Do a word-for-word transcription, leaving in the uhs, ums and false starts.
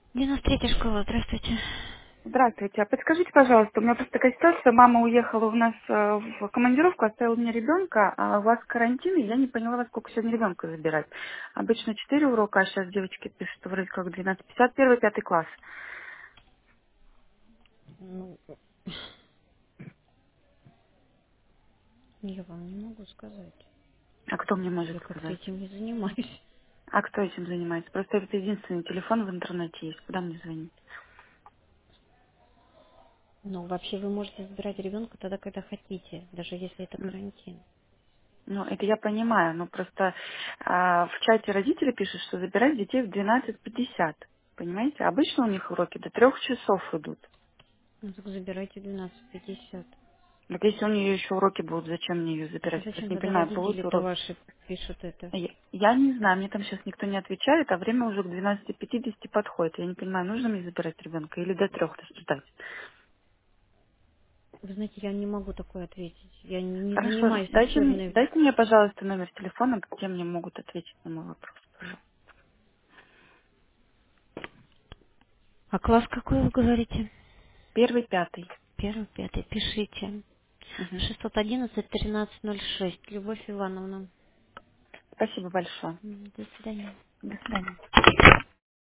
девяносто третья школа, здравствуйте. Здравствуйте. А подскажите, пожалуйста, у меня просто такая ситуация. Мама уехала у нас э, в командировку, оставила мне ребенка, а у вас карантин, и я не поняла, во сколько сегодня ребенка забирать. Обычно четыре урока, а сейчас девочки пишут, что вроде как двенадцать пятьдесят, первый, пятый класс. Ну, я вам не могу сказать. А кто мне может Я как-то сказать? этим не занимаюсь. А кто этим занимается? Просто это единственный телефон в интернете есть. Куда мне звонить? Ну, вообще вы можете забирать ребенка тогда, когда хотите, даже если это М, карантин. Ну, это я понимаю, но просто а, в чате родители пишут, что забирать детей в двенадцать пятьдесят. Понимаете? Обычно у них уроки до трех часов идут. Ну, так забирайте в двенадцать пятьдесят. Так если у нее еще уроки будут, зачем мне ее Так а забирать? Я просто зачем не тогда понимаю, будут родители-то уроки? ваши пишут это? Я, я не знаю, мне там сейчас никто не отвечает, а время уже к двенадцати пятидесяти подходит. Я не понимаю, нужно мне забирать ребенка или до трех ждать. Вы знаете, я не могу такое ответить. Я не, не Хорошо, занимаюсь дайте, мне- учебной. дайте мне, пожалуйста, номер телефона, где мне могут ответить на мой вопрос, пожалуйста. А класс какой вы говорите? Первый, пятый. Первый, пятый. Пишите. Мгм. шестьсот одиннадцать тринадцать ноль шесть. Любовь Ивановна. Спасибо большое. М, До свидания. До свидания.